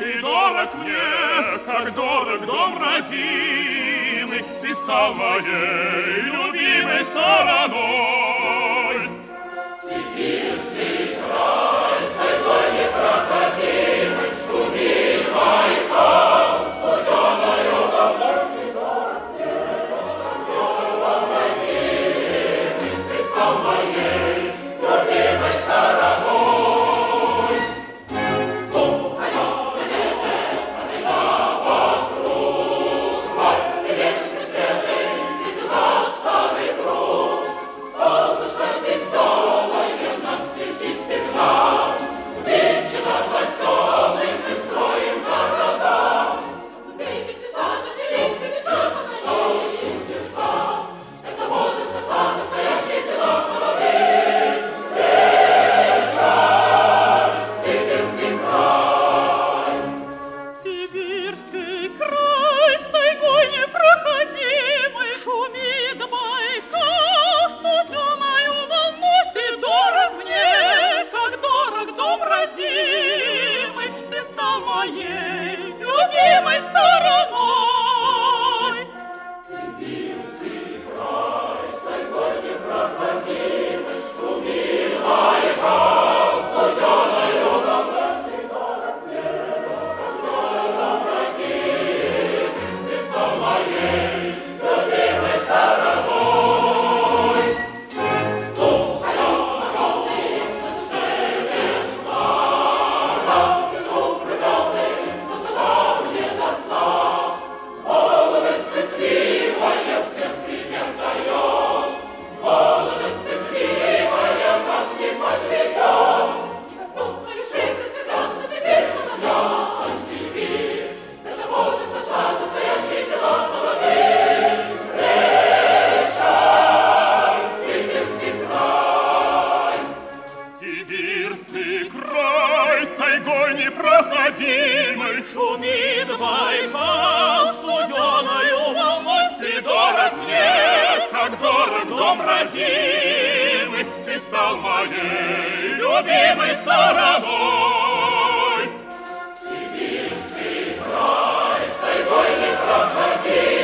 Ты дорог мне, как дорог дом родимый, ты стал моей любимой стороной. Сибирский край, такой непроходимый, шумит Байкал, студеною волной. Ты дорог мне, как дорог родимый, ты стал моей любимой стороной. Сибирский край с тайгой непроходимой, шумит Байкал студеною волной. Ты дорог мне, как дорог дом родимый, ты стал моей любимой стороной. Сибирский край, с тайгой непроходимой, шумит Байкал студеною волной. Ты дорог мне, как дорог дом родимый, ты стал моей любимой стороной. Стукали вороты, шелест стара, шум прилетный, что-то мне до сна. Молодость пытливая всем пример дает, молодость пытливая нас не подведет. И как дом свою жизнь прекрасно теперь подобьет Сибирь, это воды сошла настоящий дела молодых. Прощай, Сибирский край. Сибирский край с тайгой непроходимой, Шумит Байкал студеною волной. ты дорог мне, как дорог дом родимый, ты стал моей любимой стороной. Сибирский край, с тайгой непроходимой,